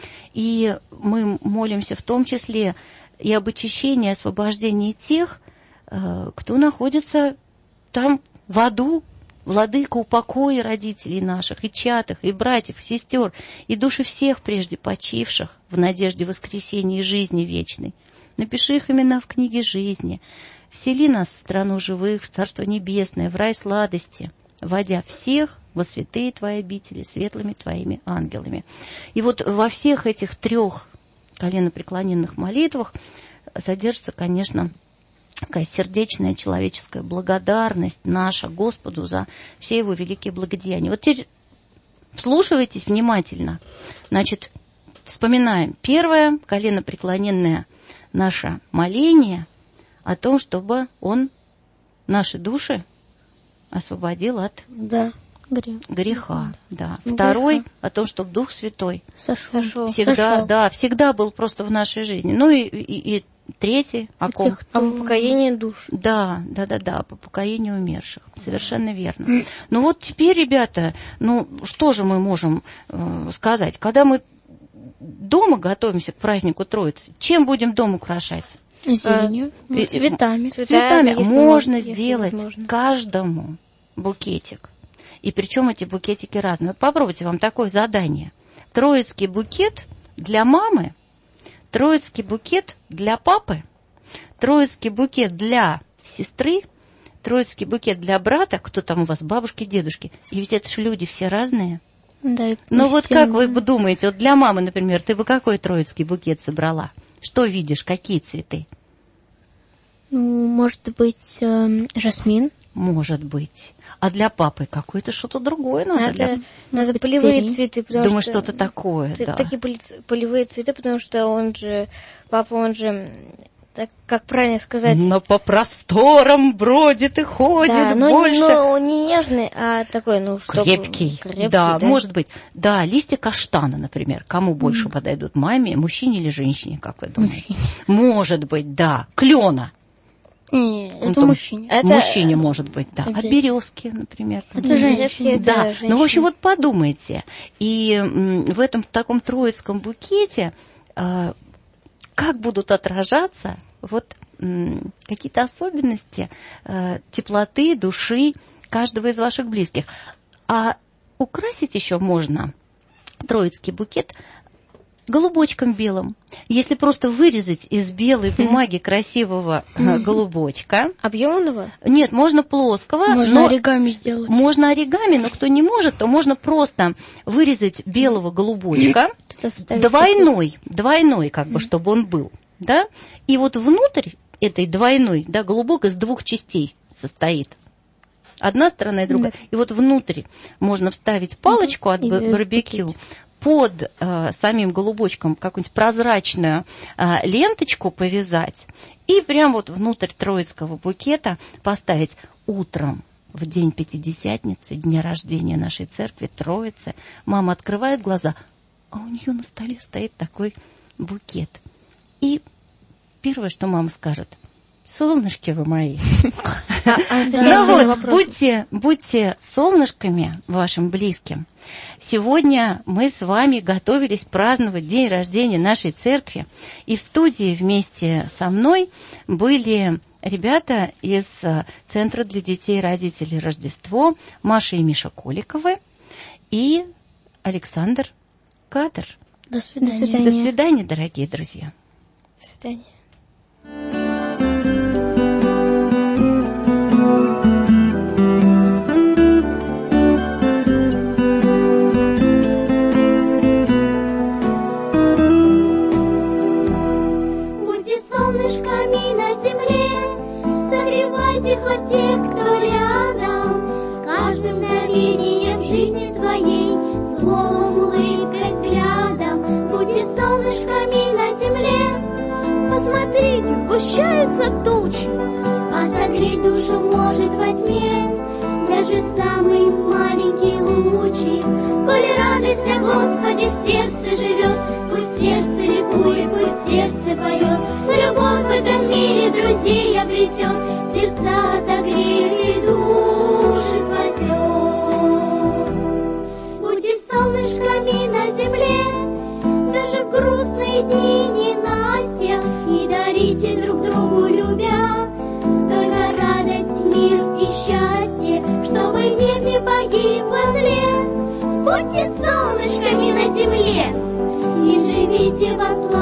И мы молимся в том числе и об очищении, освобождении тех, кто находится там в аду. Владыка, упокой родителей наших, и чад их, и братьев, и сестер, и души всех прежде почивших в надежде воскресения и жизни вечной. Напиши их имена в книге жизни. Всели нас в страну живых, в Царство Небесное, в рай сладости, водя всех во святые Твои обители, светлыми Твоими ангелами. И вот во всех этих трех коленопреклоненных молитвах содержится, конечно, такая сердечная человеческая благодарность наша Господу за все Его великие благодеяния. Вот теперь вслушивайтесь внимательно. Значит, вспоминаем. Первое коленопреклоненное наше моление о том, чтобы Он наши души освободил от да. греха. Да. Второй греха. О том, чтобы Дух Святой Сошел. всегда, Сошел. Да, всегда был просто в нашей жизни. Ну и, и, и третий, о ком? Тех, кто... О покоении душ. Да, да, да, да, по покоению умерших. Совершенно верно. Ну вот теперь, ребята, ну что же мы можем э, сказать? Когда мы дома готовимся к празднику Троицы, чем будем дом украшать? Зеленью, э, цветами. Цветами. Если можно если сделать возможно. Каждому букетик. И причем эти букетики разные. Вот попробуйте, вам такое задание. Троицкий букет для мамы, троицкий букет для папы, троицкий букет для сестры, троицкий букет для брата, кто там у вас, бабушки, дедушки. И ведь это же люди все разные. Да, ну вот всем, как вы да. думаете, вот для мамы, например, ты бы какой троицкий букет собрала? Что видишь, какие цветы? Ну, может быть, э, жасмин. может быть. А для папы какое-то что-то другое надо. Надо, для... надо полевые серии. цветы. Потому Думаю, что что-то такое, т- да. Такие поли- полевые цветы, потому что он же, папа, он же, так, как правильно сказать... Но по просторам бродит и ходит да, но, больше. но он не нежный, а такой, ну, чтобы... Крепкий. крепкий да, да, может быть. Да, листья каштана, например. Кому больше mm. подойдут? Маме, мужчине или женщине, как вы думаете? Мужчине. Может быть, да. Клена. Нет, ну, это мужчине. Это... Мужчине, может быть, да. А березки, например. Это женщина. Да. Женщина. Ну, в общем, вот подумайте. И м, в этом таком троицком букете э, как будут отражаться вот м, какие-то особенности э, теплоты, души каждого из ваших близких. А украсить еще можно троицкий букет голубочком белым. Если просто вырезать из белой бумаги красивого голубочка. Объемного? Нет, можно плоского. Можно оригами сделать. Можно оригами, но кто не может, то можно просто вырезать белого голубочка. Двойной, двойной, как бы, чтобы он был. Да? И вот внутрь этой двойной, да, голубок из двух частей состоит. Одна сторона и другая. Да. И вот внутрь можно вставить палочку от барбекю. Под э, самим голубочком какую-нибудь прозрачную э, ленточку повязать и прям вот внутрь троицкого букета поставить утром в день Пятидесятницы, дня рождения нашей церкви, Троицы. Мама открывает глаза, а у нее на столе стоит такой букет. И первое, что мама скажет: солнышки вы мои. Ну вот, будьте, будьте солнышками вашим близким. Сегодня мы с вами готовились праздновать день рождения нашей церкви. И в студии вместе со мной были ребята из Центра для детей и родителей Рождество, Маша и Миша Коликовы и Александр Кадр. До свидания. До свидания, дорогие друзья. До свидания. Хоть тех, кто рядом, каждым мгновением жизни своей, словом, улыбкой, взглядом, будьте солнышками на земле. Посмотрите, сгущаются тучи, а согреть душу может во тьме даже самый маленький лучик. Коли радость о Господе в сердце живет, пусть сердце ликует, пусть сердце поет, любовь в этом мире друзей обретет, сердца отогреет и души спасет. Будьте солнышками на земле, даже в грустные дни ненастья, и дарите друг другу, любя, только радость, мир и счастье, чтобы гнев не погиб во зле. Будьте солнышками на земле и живите во славе